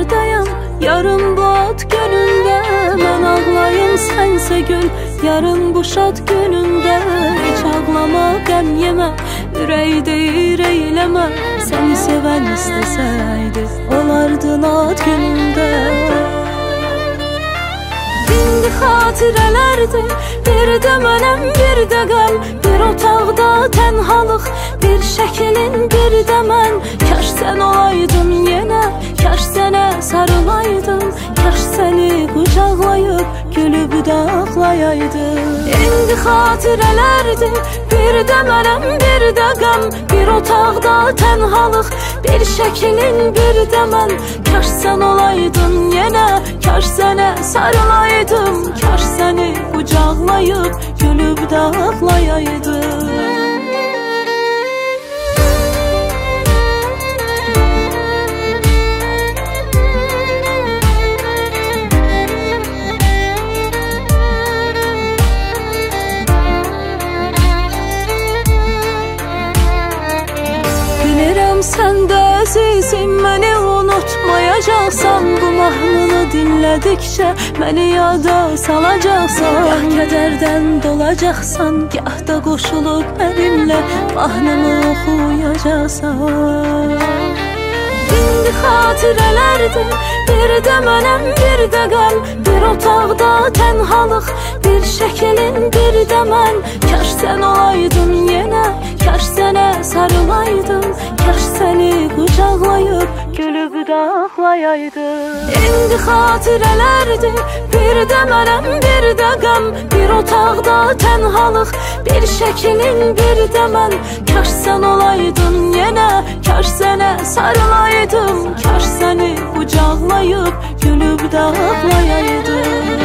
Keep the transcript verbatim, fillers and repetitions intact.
hardayam, yarın bu ad günündə. Mən ağlayım, sənsə gül, yarın bu şad günündə. Heç ağlama, qəm yemə, ürək deyir eyləmə. Səni sevən istəsəydi, olardın ad günündə. İndi xatirələrdir, bir də mənəm, bir də qəm. Bir otaqda tənhalıq, bir şəklin, bir də mən. Kaş sən olaydın yenə, kaş sənə sarılaydım. Kaş səni qucaqlayıb, gülüb də ağlayaydım. İndi xatirələrdir, bir də mənəm, bir də qəm. Bir otaqda tənhalıq, bir şəklin, bir də mən. Kaş sən olaydın yenə, kaş sənə sarılaydım. Kaş səni qucaqlayıb, gülüb də ağlayaydım. Sən də əzizim, məni unutmayacaqsan. Bu mahnını dinlədikcə məni yada salacaqsan. Gah kədərdən dolacaqsan, gah da qoşulub mənimlə mahnımı oxuyacaqsan. İndi xatirələrdir, bir də mənəm, bir də qəm. Bir otaqda tənhalıq, bir şəklin, bir də mən. Kaş sən olaydın yenə, kaş sənə sarılaydım. Kaş səni qucaqlayıb, gülüb də ağlayaydım. İndi xatirələrdir, bir də mənəm, bir də qəm. Bir otaqda tənhalıq, bir şəklin, bir də mən. Kaş sən olaydın yenə, kaş sənə sarılaydım. Kaş səni qucaqlayıb, gülüb də ağlayaydım.